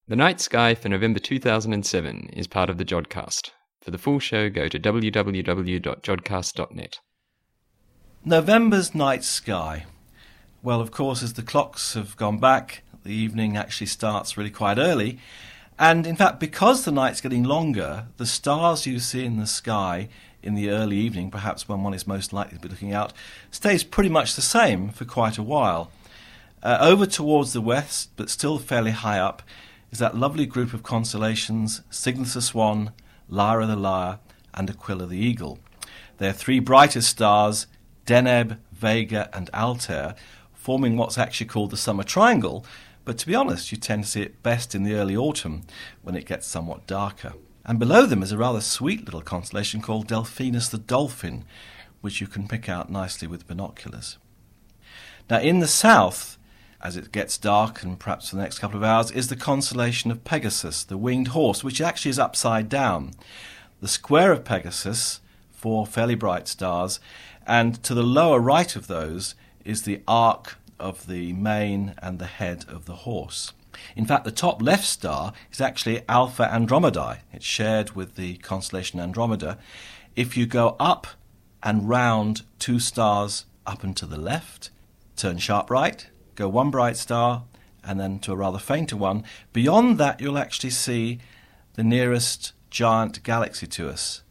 The Night Sky for November 2007 is part of the Jodcast. For the full show, go to www.jodcast.net. November's night sky. Well, of course, as the clocks have gone back, the evening actually starts really quite early. And in fact, because the night's getting longer, the stars you see in the sky in the early evening, perhaps when one is most likely to be looking out, stays pretty much the same for quite a while. Over towards the west, but still fairly high up, is that lovely group of constellations, Cygnus the Swan, Lyra the Lyre, and Aquila the Eagle. Their three brightest stars, Deneb, Vega, and Altair, forming what's actually called the Summer Triangle, but to be honest, you tend to see it best in the early autumn when it gets somewhat darker. And below them is a rather sweet little constellation called Delphinus the Dolphin, which you can pick out nicely with binoculars. Now in the south, as it gets dark and perhaps for the next couple of hours, is the constellation of Pegasus, the winged horse, which actually is upside down. The square of Pegasus, four fairly bright stars, and to the lower right of those is the arc of the mane and the head of the horse. In fact, the top left star is actually Alpha Andromedae. It's shared with the constellation Andromeda. If you go up and round two stars up and to the left, turn sharp right, go one bright star, and then to a rather fainter one. Beyond that, you'll actually see the nearest giant galaxy to us,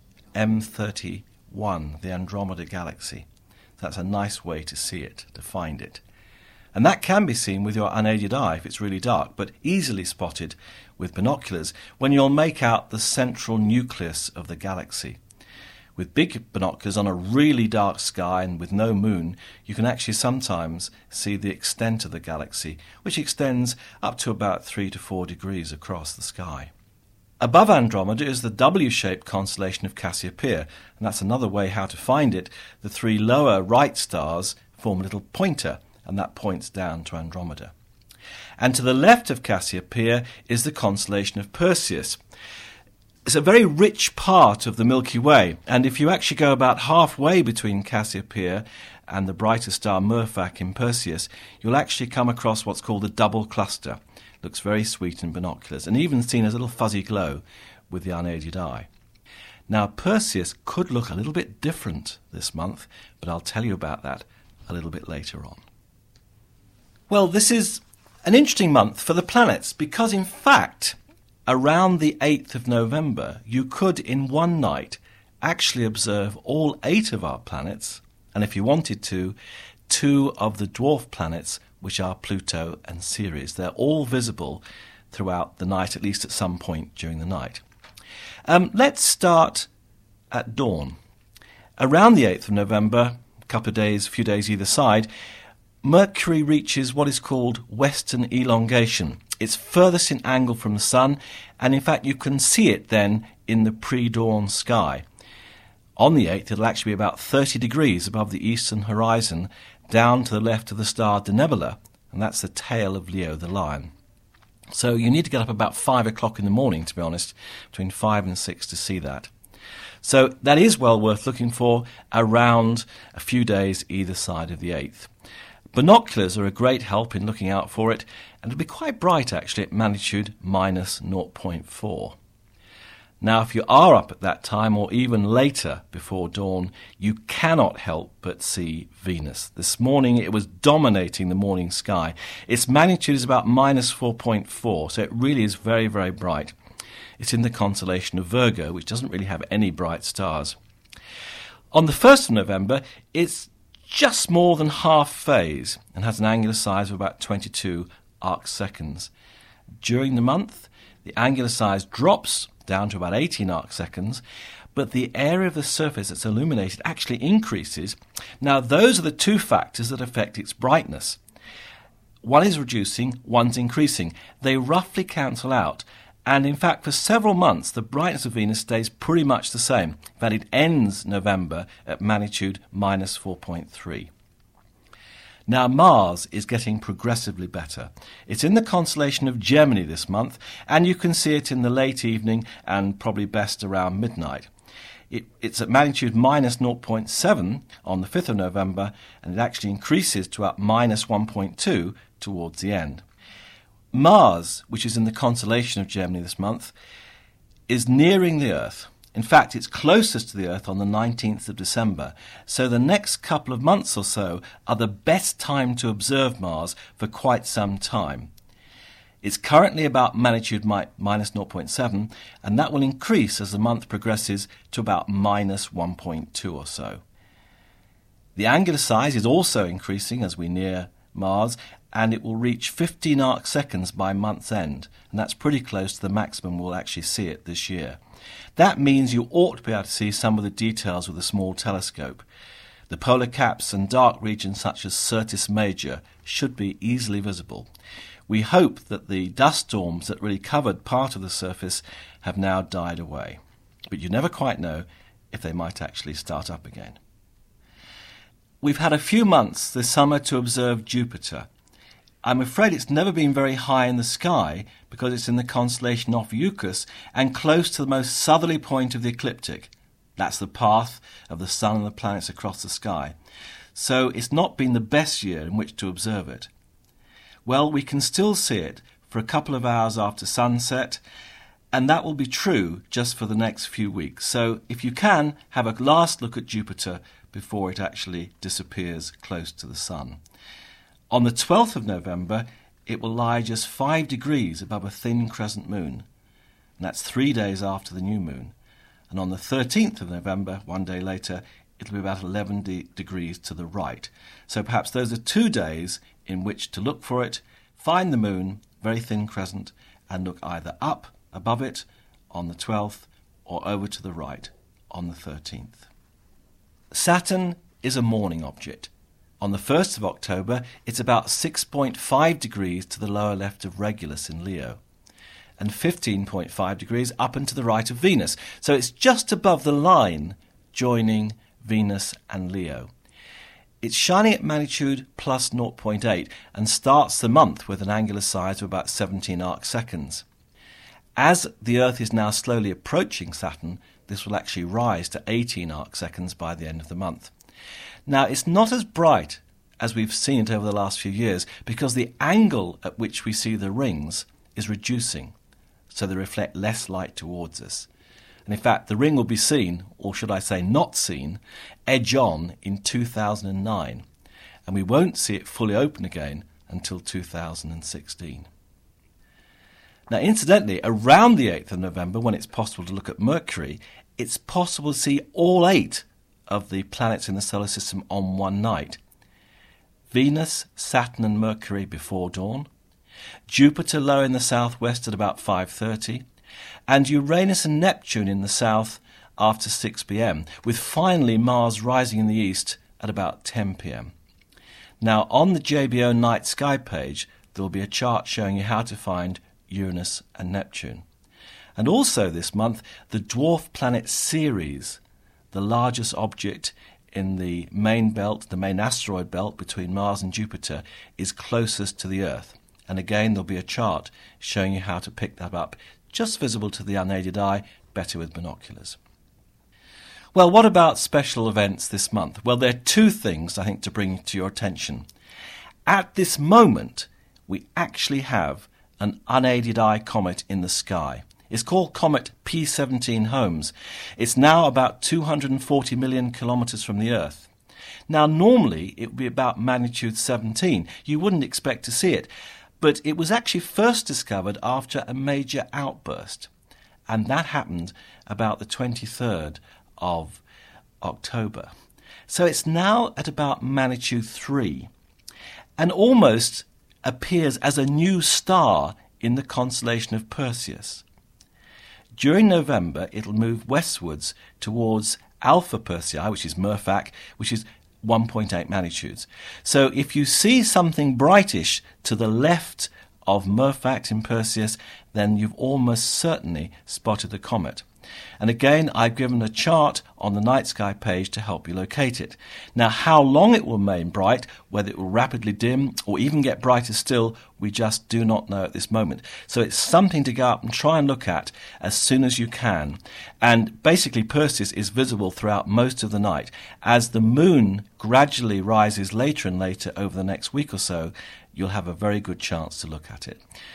M31, the Andromeda Galaxy. That's a nice way to see it, to find it. And that can be seen with your unaided eye if it's really dark, but easily spotted with binoculars when you'll make out the central nucleus of the galaxy. With big binoculars on a really dark sky and with no moon, you can actually sometimes see the extent of the galaxy, which extends up to about 3 to 4 degrees across the sky. Above Andromeda is the W-shaped constellation of Cassiopeia, and that's another way how to find it. The three lower right stars form a little pointer, and that points down to Andromeda. And to the left of Cassiopeia is the constellation of Perseus. It's a very rich part of the Milky Way, and if you actually go about halfway between Cassiopeia and the brighter star Murphach in Perseus, you'll actually come across what's called a double cluster. It looks very sweet in binoculars, and even seen as a little fuzzy glow with the unaided eye. Now, Perseus could look a little bit different this month, but I'll tell you about that a little bit later on. Well, this is an interesting month for the planets because, in fact, around the 8th of November, you could, in one night, actually observe all 8 of our planets, and if you wanted to, 2 of the dwarf planets, which are Pluto and Ceres. They're all visible throughout the night, at least at some point during the night. Let's start at dawn. Around the 8th of November, a couple of days, a few days either side, Mercury reaches what is called western elongation. It's furthest in angle from the Sun, and in fact you can see it then in the pre-dawn sky. On the 8th, it'll actually be about 30 degrees above the eastern horizon, down to the left of the star Denebola, and that's the tail of Leo the Lion. So you need to get up about 5 o'clock in the morning, to be honest, between 5 and 6 to see that. So that is well worth looking for around a few days either side of the 8th. Binoculars are a great help in looking out for it, and it'll be quite bright actually at magnitude minus 0.4. Now, if you are up at that time or even later before dawn, you cannot help but see Venus. This morning it was dominating the morning sky. Its magnitude is about minus 4.4, so it really is very, very bright. It's in the constellation of Virgo, which doesn't really have any bright stars. On the 1st of November, it's just more than half phase and has an angular size of about 22 arcseconds. During the month, the angular size drops down to about 18 arcseconds, but the area of the surface that's illuminated actually increases. Now, those are the two factors that affect its brightness. One is reducing, one's increasing. They roughly cancel out. And in fact, for several months, the brightness of Venus stays pretty much the same. In fact, it ends November at magnitude minus 4.3. Now, Mars is getting progressively better. It's in the constellation of Gemini this month, and you can see it in the late evening and probably best around midnight. It's at magnitude minus 0.7 on the 5th of November, and it actually increases to about minus 1.2 towards the end. Mars, which is in the constellation of Gemini this month, is nearing the Earth. In fact, it's closest to the Earth on the 19th of December. So the next couple of months or so are the best time to observe Mars for quite some time. It's currently about magnitude minus 0.7, and that will increase as the month progresses to about minus 1.2 or so. The angular size is also increasing as we near Mars, and it will reach 15 arc seconds by month's end, and that's pretty close to the maximum we'll actually see it this year. That means you ought to be able to see some of the details with a small telescope. The polar caps and dark regions such as Syrtis Major should be easily visible. We hope that the dust storms that really covered part of the surface have now died away, but you never quite know if they might actually start up again. We've had a few months this summer to observe Jupiter. I'm afraid it's never been very high in the sky because it's in the constellation Ophiuchus and close to the most southerly point of the ecliptic. That's the path of the sun and the planets across the sky. So it's not been the best year in which to observe it. Well, we can still see it for a couple of hours after sunset, and that will be true just for the next few weeks. So if you can, have a last look at Jupiter before it actually disappears close to the sun. On the 12th of November, it will lie just 5 degrees above a thin crescent moon, and that's 3 days after the new moon. And on the 13th of November, 1 day later, it'll be about 11 degrees to the right. So perhaps those are 2 days in which to look for it, find the moon, very thin crescent, and look either up above it on the 12th or over to the right on the 13th. Saturn is a morning object. On the 1st of October, it's about 6.5 degrees to the lower left of Regulus in Leo, and 15.5 degrees up and to the right of Venus. So it's just above the line joining Venus and Leo. It's shining at magnitude plus 0.8 and starts the month with an angular size of about 17 arc seconds. As the Earth is now slowly approaching Saturn, this will actually rise to 18 arc seconds by the end of the month. Now, it's not as bright as we've seen it over the last few years because the angle at which we see the rings is reducing, so they reflect less light towards us. And in fact, the ring will be seen, or should I say not seen, edge on in 2009, and we won't see it fully open again until 2016. Now, incidentally, around the 8th of November, when it's possible to look at Mercury, it's possible to see all 8 of the planets in the solar system on one night. Venus, Saturn and Mercury before dawn, Jupiter low in the southwest at about 5:30, and Uranus and Neptune in the south after 6 p.m, with finally Mars rising in the east at about 10 p.m. Now, on the JBO night sky page, there will be a chart showing you how to find Uranus and Neptune. And also this month, the dwarf planet Ceres, the largest object in the main belt, the main asteroid belt between Mars and Jupiter, is closest to the Earth. And again, there'll be a chart showing you how to pick that up, just visible to the unaided eye, better with binoculars. Well, what about special events this month? Well, there are 2 things I think to bring to your attention. At this moment, we actually have an unaided eye comet in the sky. It's called Comet P17 Holmes. It's now about 240 million kilometres from the Earth. Now, normally it would be about magnitude 17. You wouldn't expect to see it. But it was actually first discovered after a major outburst. And that happened about the 23rd of October. So it's now at about magnitude 3. And almost appears as a new star in the constellation of Perseus. During November, it'll move westwards towards Alpha Persei, which is Murphach, which is 1.8 magnitudes. So if you see something brightish to the left of Murphach in Perseus, then you've almost certainly spotted the comet. And again, I've given a chart on the night sky page to help you locate it. Now, how long it will remain bright, whether it will rapidly dim or even get brighter still, we just do not know at this moment. So it's something to go up and try and look at as soon as you can. And basically, Perseus is visible throughout most of the night. As the moon gradually rises later and later over the next week or so, you'll have a very good chance to look at it.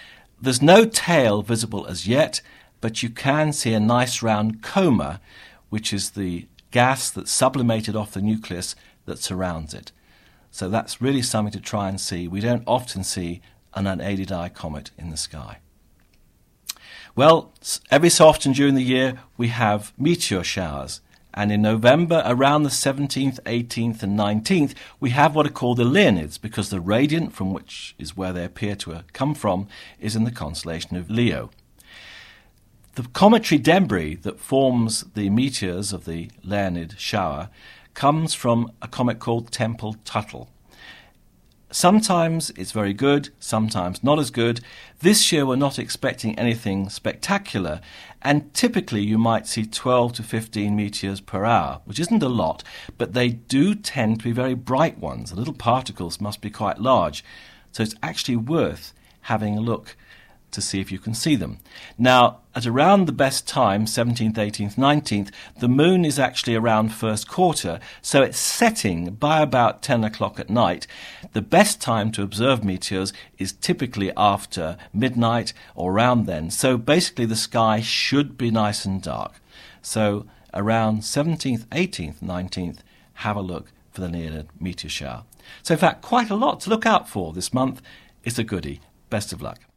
There's no tail visible as yet, but you can see a nice round coma, which is the gas that's sublimated off the nucleus that surrounds it. So that's really something to try and see. We don't often see an unaided eye comet in the sky. Well, every so often during the year we have meteor showers. And in November, around the 17th, 18th and 19th, we have what are called the Leonids, because the radiant, from which is where they appear to have come from, is in the constellation of Leo. The cometary debris that forms the meteors of the Leonid shower comes from a comet called Tempel-Tuttle. Sometimes it's very good, sometimes not as good. This year we're not expecting anything spectacular, and typically you might see 12 to 15 meteors per hour, which isn't a lot, but they do tend to be very bright ones. The little particles must be quite large, so it's actually worth having a look to see if you can see them. Now, at around the best time, 17th, 18th, 19th, the moon is actually around first quarter, so it's setting by about 10 o'clock at night. The best time to observe meteors is typically after midnight or around then, so basically the sky should be nice and dark. So around 17th, 18th, 19th, have a look for the Leonid meteor shower. So in fact, quite a lot to look out for this month. It's a goodie. Best of luck.